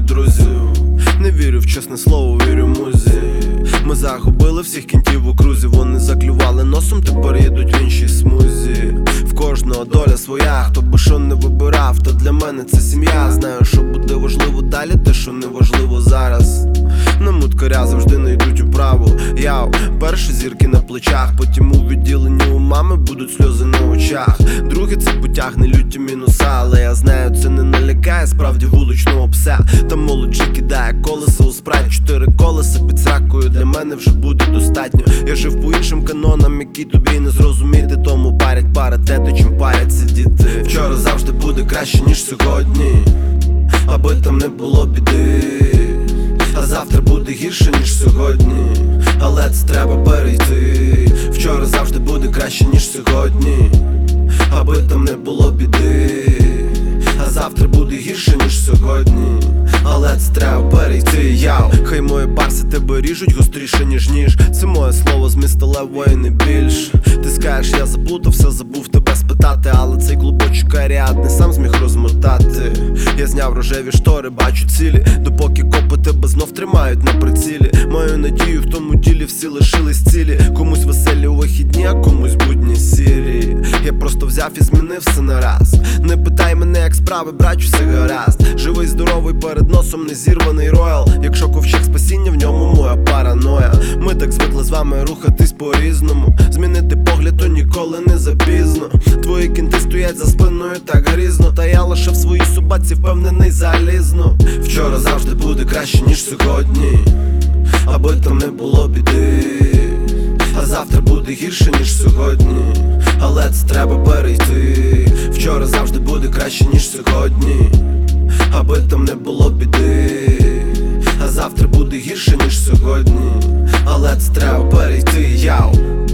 друзів. Не вірю в чесне слово, вірю музі. Ми загубили всіх кінтів у крузі. Вони заклювали носом, тепер їдуть в іншій смузі. В кожного доля своя, хто би що не вибирав, то для мене це сім'я. Знаю, що буде важливо далі, те, що не важливо зараз. На муткаря завжди не йдуть у праву. Яу, перші зірки на плечах, потім у відділенні у мами будуть сльози на очах. Друге це потягне люті мінуса, але я знаю, це не налякає справді вуличного пса. Та молодь же кидає колеса у спрайт. 4 колеса під сракою для мене вже буде достатньо. Я жив по іншим канонам, які тобі не зрозуміти. Тому парять паритети, чим паряться діти. Вчора завжди буде краще, ніж сьогодні, аби там не було біди. А завтра буде гірше, ніж сьогодні, але це треба перейти. Вчора завжди буде краще, ніж сьогодні, аби там не було біди. А завтра буде гірше, ніж сьогодні, але це треба перейти. Яу, хай мої барси тебе ріжуть гостріше, ніж ніж. Це моє слово з міста Левої, не більш. Ти скажеш, я заплутався, забув тебе спитати, але цей клубочок Аріадни сам зміг розмотати. Я зняв рожеві штори, бачу цілі, допоки копи тебе знов тримають на прицілі. Маю надію, в тому ділі всі лишились цілі. Комусь веселі у вихідні, а комусь будні сірі. Я просто взяв і змінив все на раз. Не питай мене, як справи, брачу, все гаразд. Живий, здоровий, перед носом не зірваний роял. Якщо ковчег спасіння, в ньому моя параноя. Ми так звикли з вами рухатись по-різному. Змінити погляд, то ніколи не запізно. Твої кінти стоять за спиною так грізно, та я лише в своїй собаці впевнений залізно. Вчора завжди буде краще, ніж сьогодні, аби там не було біди. А завтра буде гірше, ніж сьогодні, але це треба перейти. Вчора завжди буде краще, ніж сьогодні, аби там не було біди. А завтра буде гірше, ніж сьогодні, але це треба перейти. Яу.